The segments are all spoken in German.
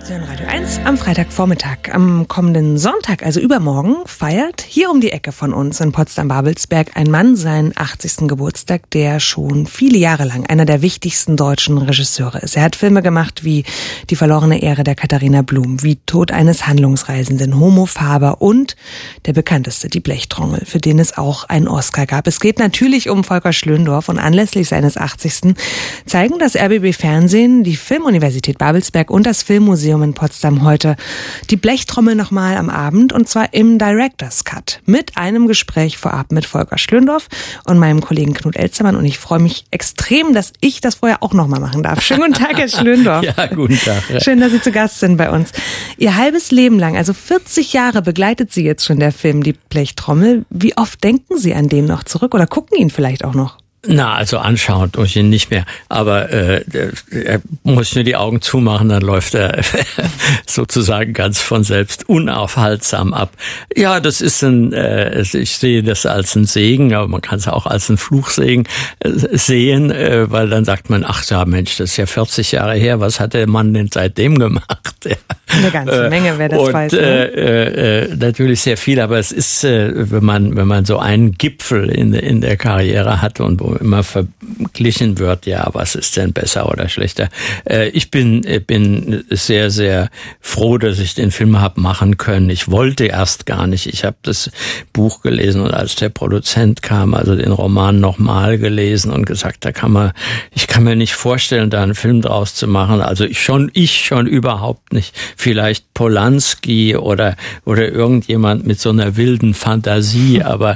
Sie hören Radio 1 am Freitagvormittag. Am kommenden Sonntag, also übermorgen, feiert hier um die Ecke von uns in Potsdam-Babelsberg ein Mann seinen 80. Geburtstag, der schon viele Jahre lang einer der wichtigsten deutschen Regisseure ist. Er hat Filme gemacht wie Die verlorene Ehre der Katharina Blum, wie Tod eines Handlungsreisenden, Homo Faber und der bekannteste, Die Blechtrommel, für den es auch einen Oscar gab. Es geht natürlich um Volker Schlöndorff und anlässlich seines 80. zeigen das RBB Fernsehen, die Filmuniversität Babelsberg und das Filmmuseum in Potsdam heute Die Blechtrommel nochmal am Abend, und zwar im Director's Cut mit einem Gespräch vorab mit Volker Schlöndorff und meinem Kollegen Knut Elzermann, und ich freue mich extrem, dass ich das vorher auch nochmal machen darf. Schönen guten Tag, Herr Schlöndorff. Ja, guten Tag. Ja. Schön, dass Sie zu Gast sind bei uns. Ihr halbes Leben lang, also 40 Jahre begleitet Sie jetzt schon der Film Die Blechtrommel. Wie oft denken Sie an den noch zurück oder gucken ihn vielleicht auch noch? Na, also anschauen tue ich ihn nicht mehr, aber er muss nur die Augen zumachen, dann läuft er sozusagen ganz von selbst unaufhaltsam ab. Ja, das ist ich sehe das als ein Segen, aber man kann es auch als ein Fluchsegen sehen, weil dann sagt man, ach ja Mensch, das ist ja 40 Jahre her, was hat der Mann denn seitdem gemacht? Eine ganze Menge, wer das weiß. Ne? Natürlich sehr viel, aber es ist, wenn man so einen Gipfel in der Karriere hat und wo immer verglichen wird, ja, was ist denn besser oder schlechter. Ich bin sehr, sehr froh, dass ich den Film habe machen können. Ich wollte erst gar nicht. Ich habe das Buch gelesen und als der Produzent kam, also den Roman nochmal gelesen und gesagt, ich kann mir nicht vorstellen, da einen Film draus zu machen. Also ich schon überhaupt nicht. Vielleicht Polanski oder irgendjemand mit so einer wilden Fantasie, aber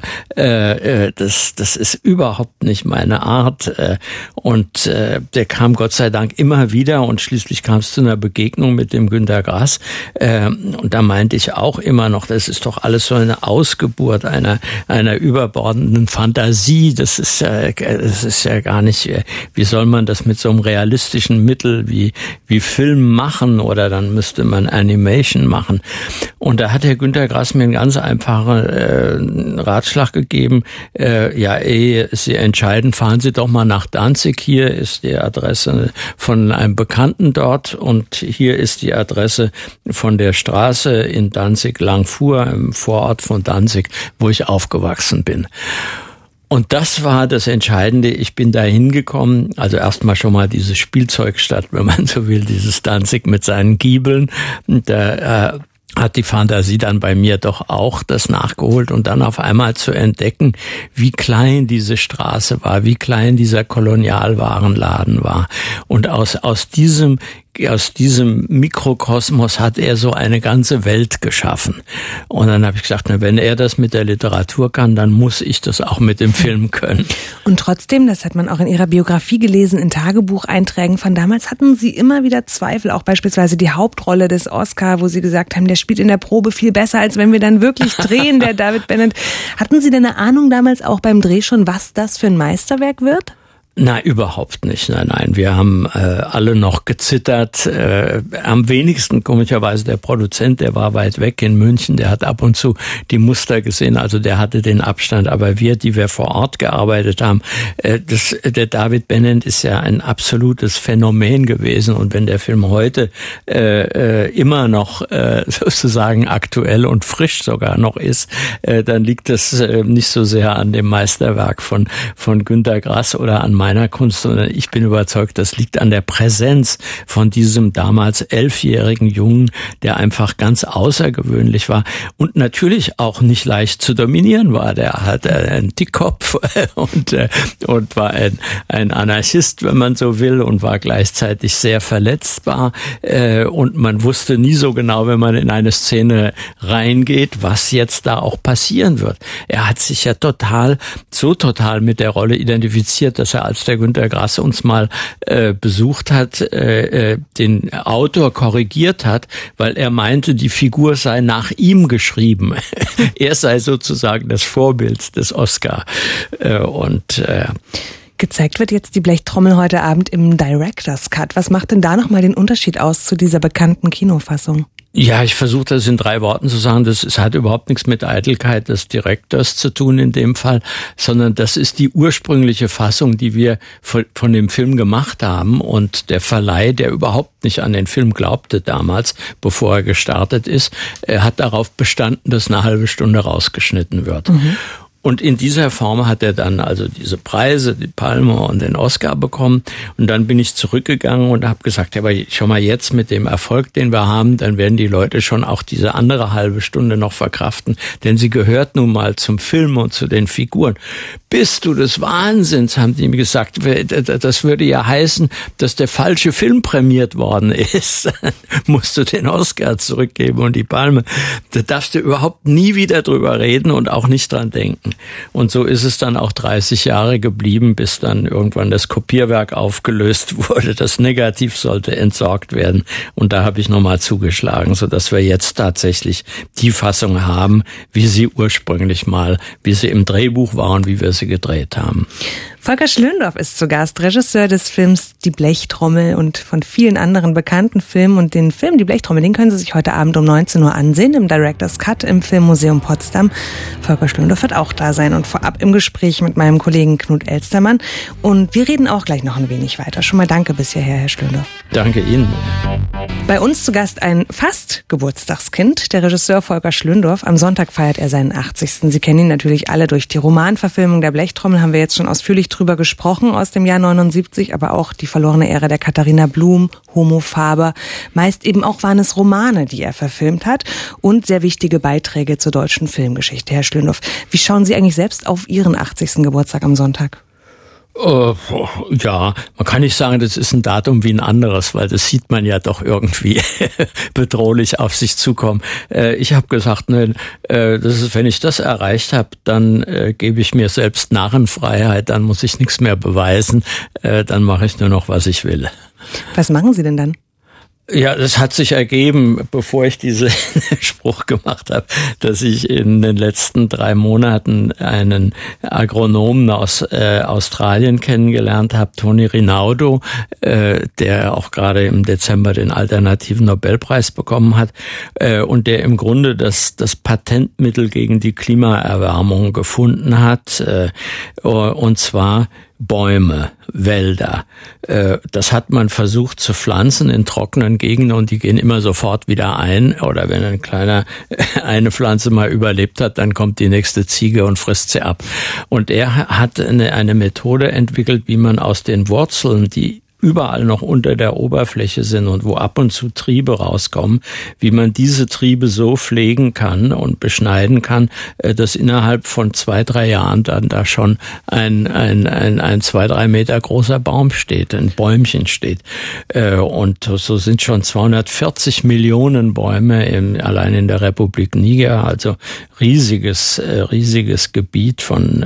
das ist überhaupt nicht meine Art. Und der kam Gott sei Dank immer wieder, und schließlich kam es zu einer Begegnung mit dem Günter Grass. Und da meinte ich auch immer noch, das ist doch alles so eine Ausgeburt einer überbordenden Fantasie. Das ist ja gar nicht, wie soll man das mit so einem realistischen Mittel wie Film machen, oder dann müsste man Animation machen. Und da hat der Günter Grass mir einen ganz einfachen Ratschlag gegeben. Ehe Sie entscheiden, fahren Sie doch mal nach Danzig. Hier ist die Adresse von einem Bekannten dort, und hier ist die Adresse von der Straße in Danzig, Langfuhr, im Vorort von Danzig, wo ich aufgewachsen bin. Und das war das Entscheidende. Ich bin da hingekommen, also erstmal schon mal diese Spielzeugstadt, wenn man so will, dieses Danzig mit seinen Giebeln. Da hat die Fantasie dann bei mir doch auch das nachgeholt, und dann auf einmal zu entdecken, wie klein diese Straße war, wie klein dieser Kolonialwarenladen war. Und aus diesem Mikrokosmos hat er so eine ganze Welt geschaffen. Und dann habe ich gesagt, wenn er das mit der Literatur kann, dann muss ich das auch mit dem Film können. Und trotzdem, das hat man auch in Ihrer Biografie gelesen, in Tagebucheinträgen von damals, hatten Sie immer wieder Zweifel, auch beispielsweise die Hauptrolle des Oscar, wo Sie gesagt haben, der spielt in der Probe viel besser, als wenn wir dann wirklich drehen, der David Bennett. Hatten Sie denn eine Ahnung damals auch beim Dreh schon, was das für ein Meisterwerk wird? Nein, überhaupt nicht. Nein. Wir haben alle noch gezittert. Am wenigsten komischerweise der Produzent, der war weit weg in München. Der hat ab und zu die Muster gesehen, also der hatte den Abstand. Aber wir, die wir vor Ort gearbeitet haben, der David Bennett ist ja ein absolutes Phänomen gewesen. Und wenn der Film heute immer noch sozusagen aktuell und frisch sogar noch ist, dann liegt das nicht so sehr an dem Meisterwerk von Günter Grass oder an meiner Kunst, sondern ich bin überzeugt, das liegt an der Präsenz von diesem damals 11-jährigen Jungen, der einfach ganz außergewöhnlich war und natürlich auch nicht leicht zu dominieren war. Der hat einen Dickkopf und war ein Anarchist, wenn man so will, und war gleichzeitig sehr verletzbar, und man wusste nie so genau, wenn man in eine Szene reingeht, was jetzt da auch passieren wird. Er hat sich ja total mit der Rolle identifiziert, dass er, als der Günter Grass uns mal besucht hat, den Autor korrigiert hat, weil er meinte, die Figur sei nach ihm geschrieben. Er sei sozusagen das Vorbild des Oscar. Gezeigt wird jetzt die Blechtrommel heute Abend im Director's Cut. Was macht denn da nochmal den Unterschied aus zu dieser bekannten Kinofassung? Ja, ich versuche das in 3 Worten zu sagen. Es hat überhaupt nichts mit Eitelkeit des Direktors zu tun in dem Fall, sondern das ist die ursprüngliche Fassung, die wir von dem Film gemacht haben. Und der Verleih, der überhaupt nicht an den Film glaubte damals, bevor er gestartet ist, hat darauf bestanden, dass eine halbe Stunde rausgeschnitten wird. Mhm. Und in dieser Form hat er dann also diese Preise, die Palme und den Oscar bekommen. Und dann bin ich zurückgegangen und habe gesagt, aber schau mal, jetzt mit dem Erfolg, den wir haben, dann werden die Leute schon auch diese andere halbe Stunde noch verkraften. Denn sie gehört nun mal zum Film und zu den Figuren. Bist du des Wahnsinns, haben die mir gesagt. Das würde ja heißen, dass der falsche Film prämiert worden ist. Dann musst du den Oscar zurückgeben und die Palme. Da darfst du überhaupt nie wieder drüber reden und auch nicht dran denken. Und so ist es dann auch 30 Jahre geblieben, bis dann irgendwann das Kopierwerk aufgelöst wurde. Das Negativ sollte entsorgt werden. Und da habe ich nochmal zugeschlagen, sodass wir jetzt tatsächlich die Fassung haben, wie sie ursprünglich mal, wie sie im Drehbuch war und wie wir sie gedreht haben. Volker Schlöndorff ist zu Gast, Regisseur des Films Die Blechtrommel und von vielen anderen bekannten Filmen. Und den Film Die Blechtrommel, den können Sie sich heute Abend um 19 Uhr ansehen, im Director's Cut im Filmmuseum Potsdam. Volker Schlöndorff wird auch da sein und vorab im Gespräch mit meinem Kollegen Knut Elstermann. Und wir reden auch gleich noch ein wenig weiter. Schon mal danke bis hierher, Herr Schlöndorff. Danke Ihnen. Bei uns zu Gast ein fast Geburtstagskind, der Regisseur Volker Schlöndorff. Am Sonntag feiert er seinen 80. Sie kennen ihn natürlich alle durch die Romanverfilmung der Blechtrommel, haben wir jetzt schon ausführlich drüber gesprochen aus dem Jahr 79, aber auch die verlorene Ära der Katharina Blum, Homo Faber. Meist eben auch waren es Romane, die er verfilmt hat und sehr wichtige Beiträge zur deutschen Filmgeschichte. Herr Schlöndorff, wie schauen Sie eigentlich selbst auf Ihren 80. Geburtstag am Sonntag? Ja, man kann nicht sagen, das ist ein Datum wie ein anderes, weil das sieht man ja doch irgendwie bedrohlich auf sich zukommen. Ich habe gesagt, ne, das ist, wenn ich das erreicht habe, dann gebe ich mir selbst Narrenfreiheit, dann muss ich nichts mehr beweisen, dann mache ich nur noch, was ich will. Was machen Sie denn dann? Ja, das hat sich ergeben, bevor ich diesen Spruch gemacht habe, dass ich in den letzten 3 Monaten einen Agronomen aus Australien kennengelernt habe, Tony Rinaudo, der auch gerade im Dezember den alternativen Nobelpreis bekommen hat und der im Grunde das Patentmittel gegen die Klimaerwärmung gefunden hat, und zwar Bäume, Wälder. Das hat man versucht zu pflanzen in trockenen Gegenden und die gehen immer sofort wieder ein. Oder wenn eine Pflanze mal überlebt hat, dann kommt die nächste Ziege und frisst sie ab. Und er hat eine Methode entwickelt, wie man aus den Wurzeln, die überall noch unter der Oberfläche sind und wo ab und zu Triebe rauskommen, wie man diese Triebe so pflegen kann und beschneiden kann, dass innerhalb von 2-3 Jahren dann da schon ein 2-3 Meter großer Baum steht, ein Bäumchen steht. Und so sind schon 240 Millionen Bäume allein in der Republik Niger, also riesiges Gebiet von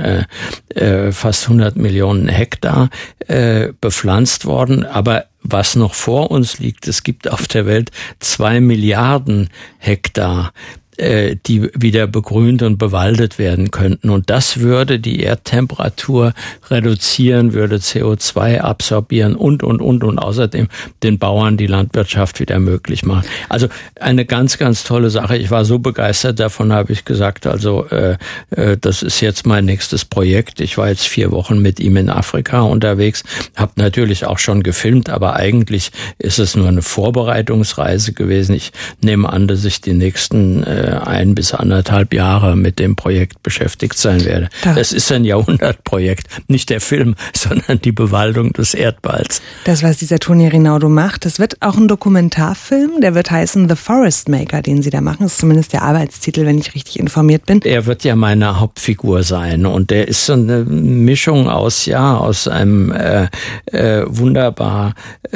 fast 100 Millionen Hektar bepflanzt worden. Aber was noch vor uns liegt, es gibt auf der Welt 2 Milliarden Hektar, die wieder begrünt und bewaldet werden könnten. Und das würde die Erdtemperatur reduzieren, würde CO2 absorbieren und außerdem den Bauern die Landwirtschaft wieder möglich machen. Also eine ganz, ganz tolle Sache. Ich war so begeistert davon, habe ich gesagt, also das ist jetzt mein nächstes Projekt. Ich war jetzt 4 Wochen mit ihm in Afrika unterwegs, habe natürlich auch schon gefilmt, aber eigentlich ist es nur eine Vorbereitungsreise gewesen. Ich nehme an, dass ich die nächsten 1 bis 1,5 Jahre mit dem Projekt beschäftigt sein werde. Das ist ein Jahrhundertprojekt, nicht der Film, sondern die Bewaldung des Erdballs. Das, was dieser Tony Rinaudo macht, das wird auch ein Dokumentarfilm, der wird heißen The Forest Maker, den Sie da machen. Das ist zumindest der Arbeitstitel, wenn ich richtig informiert bin. Er wird ja meine Hauptfigur sein und der ist so eine Mischung aus einem wunderbar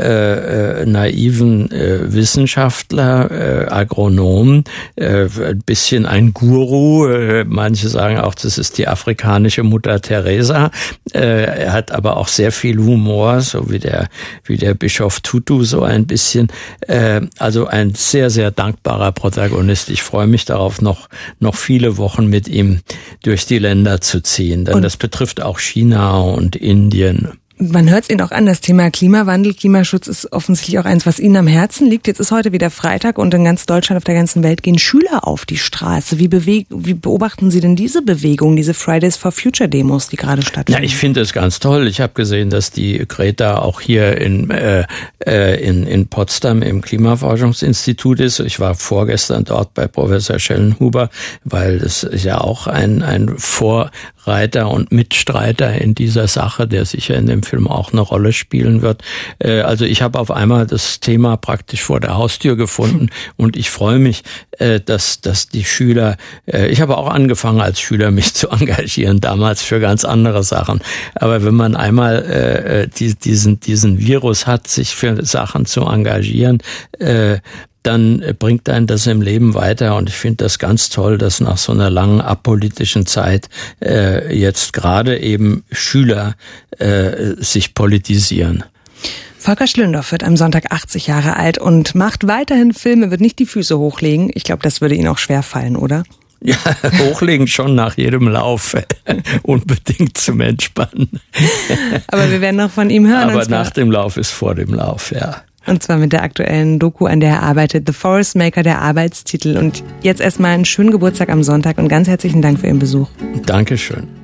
naiven Wissenschaftler, Agronom, ein bisschen ein Guru. Manche sagen auch, das ist die afrikanische Mutter Teresa. Er hat aber auch sehr viel Humor, so wie der Bischof Tutu so ein bisschen. Also ein sehr, sehr dankbarer Protagonist. Ich freue mich darauf, noch viele Wochen mit ihm durch die Länder zu ziehen. Denn das betrifft auch China und Indien. Man hört es Ihnen auch an, das Thema Klimawandel, Klimaschutz ist offensichtlich auch eins, was Ihnen am Herzen liegt. Jetzt ist heute wieder Freitag und in ganz Deutschland, auf der ganzen Welt gehen Schüler auf die Straße. Wie beobachten Sie denn diese Bewegung, diese Fridays for Future Demos, die gerade stattfinden? Ja, ich finde es ganz toll. Ich habe gesehen, dass die Greta auch hier in Potsdam im Klimaforschungsinstitut ist. Ich war vorgestern dort bei Professor Schellenhuber, weil es ist ja auch ein Vorreiter und Mitstreiter in dieser Sache, der sicher in dem Film auch eine Rolle spielen wird. Also ich habe auf einmal das Thema praktisch vor der Haustür gefunden und ich freue mich, dass die Schüler, ich habe auch angefangen als Schüler mich zu engagieren, damals für ganz andere Sachen. Aber wenn man einmal diesen Virus hat, sich für Sachen zu engagieren, dann bringt einen das im Leben weiter. Und ich finde das ganz toll, dass nach so einer langen apolitischen Zeit jetzt gerade eben Schüler sich politisieren. Volker Schlöndorff wird am Sonntag 80 Jahre alt und macht weiterhin Filme, wird nicht die Füße hochlegen. Ich glaube, das würde Ihnen auch schwer fallen, oder? Ja, hochlegen schon nach jedem Lauf, unbedingt zum Entspannen. Aber wir werden noch von ihm hören. Aber nach dem Lauf ist vor dem Lauf, ja. Und zwar mit der aktuellen Doku, an der er arbeitet, The Forest Maker, der Arbeitstitel. Und jetzt erstmal einen schönen Geburtstag am Sonntag und ganz herzlichen Dank für Ihren Besuch. Dankeschön.